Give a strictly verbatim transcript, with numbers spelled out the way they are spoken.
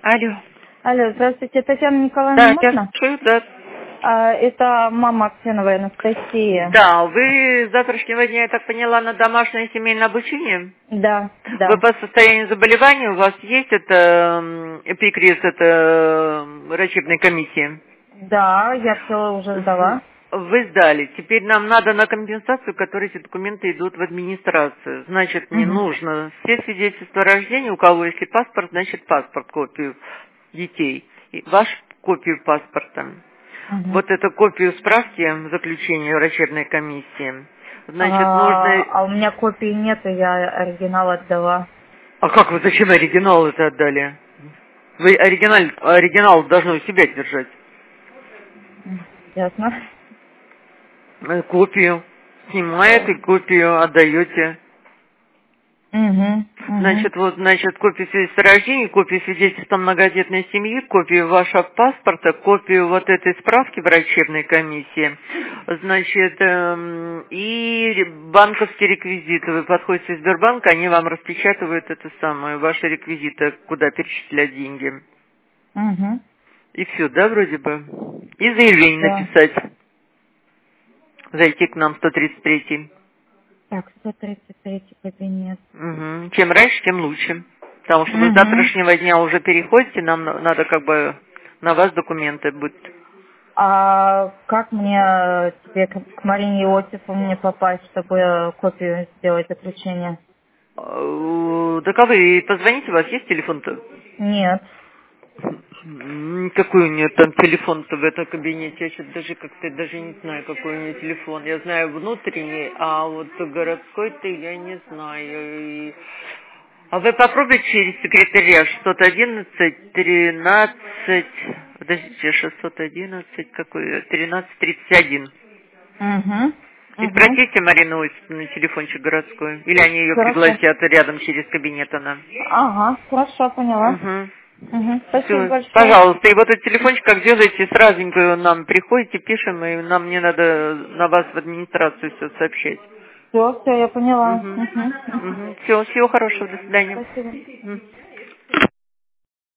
Алло. Алло, здравствуйте, Татьяна Николаевна, Да, я можно? слушаю, да. А, это мама Аксеновой Анастасия. Да, вы с завтрашнего дня, я так поняла, на домашнее семейное обучение? Да, да. Вы по состоянию заболевания, у вас есть это м, эпикриз, это м, врачебной комиссии? Да, я все уже сдала. Вы сдали. Теперь нам надо на компенсацию, которые эти документы идут в администрацию. Значит, мне Угу. нужно все свидетельства о рождении, у кого если паспорт, значит паспорт, копию детей. И ваш копию паспорта. Угу. Вот эту копию справки заключения врачебной комиссии. Значит, А, нужно... а у меня копии нет, и я оригинал отдала. А как вы, зачем оригинал это отдали? Вы оригинал, оригинал должны у себя держать. М, Ясно. Э, Копию. Снимаете, копию отдаете. Угу, угу. Значит, вот, значит, копию свидетельства о рождении, копию свидетельства многодетной семьи, копию вашего паспорта, копию вот этой справки врачебной комиссии, значит, эм, и банковские реквизиты. Вы подходите в Сбербанк, они вам распечатывают это самое, ваши реквизиты, куда перечислять деньги. Угу. И все, да, вроде бы? И заявление Да. написать. Зайти к нам сто тридцать третий. Так, сто тридцать третий кабинет. Угу. Чем раньше, тем лучше. Потому что вы с Угу. завтрашнего дня уже переходите, нам на- надо как бы на вас документы будут. А как мне э, тебе к к Марине Иосифовне попасть, чтобы копию сделать заключение? Э, Так а вы позвоните, у вас есть телефон-то? Нет. М, Какой у нее там телефон-то в этом кабинете? Я что-то даже как-то даже не знаю, какой у нее телефон. Я знаю внутренний, а вот городской-то я не знаю. И- А вы попробуйте через секретаря шестьсот одиннадцать тринадцать, подождите, шестьсот одиннадцать, какой, тринадцать тридцать один. Угу. И Угу. спросите Марину Осиповну телефончик городской. Или они ее Хорошо. пригласят рядом через кабинет она. Ага, хорошо, поняла. Угу. Угу. Спасибо Все, большое. пожалуйста. И вот этот телефончик, как делаете, сразу нам приходите, пишем, и нам не надо на вас в администрацию все сообщать. Все, все, я поняла. Угу. Угу. Угу. Угу. Все, всего хорошего, до свидания. Спасибо. Мгм.